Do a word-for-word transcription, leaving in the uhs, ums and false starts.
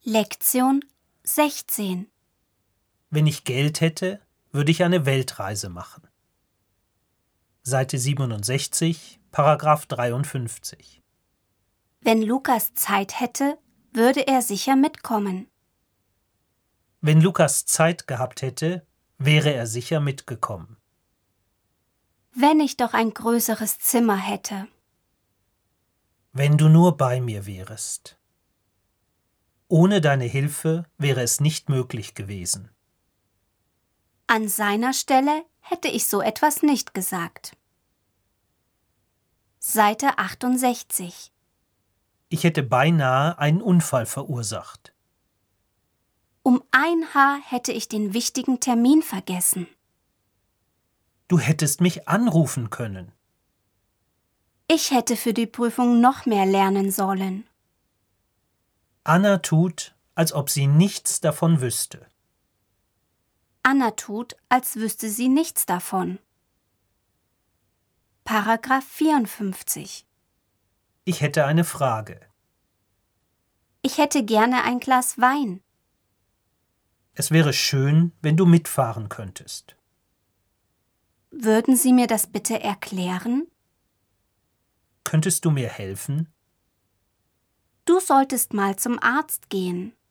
Lektion sechzehn. Wenn ich Geld hätte, würde ich eine Weltreise machen. Seite siebenundsechzig, Paragraph dreiundfünfzig. Wenn Lukas Zeit hätte, würde er sicher mitkommen. Wenn Lukas Zeit gehabt hätte, wäre er sicher mitgekommen. Wenn ich doch ein größeres Zimmer hätte. Wenn du nur bei mir wärest. Ohne deine Hilfe wäre es nicht möglich gewesen. An seiner Stelle hätte ich so etwas nicht gesagt. Seite achtundsechzig. Ich hätte beinahe einen Unfall verursacht. Um ein Haar hätte ich den wichtigen Termin vergessen. Du hättest mich anrufen können. Ich hätte für die Prüfung noch mehr lernen sollen. Anna tut, als ob sie nichts davon wüsste. Anna tut, als wüsste sie nichts davon. Paragraph vierundfünfzig. Ich hätte eine Frage. Ich hätte gerne ein Glas Wein. Es wäre schön, wenn du mitfahren könntest. Würden Sie mir das bitte erklären? Könntest du mir helfen? Du solltest mal zum Arzt gehen.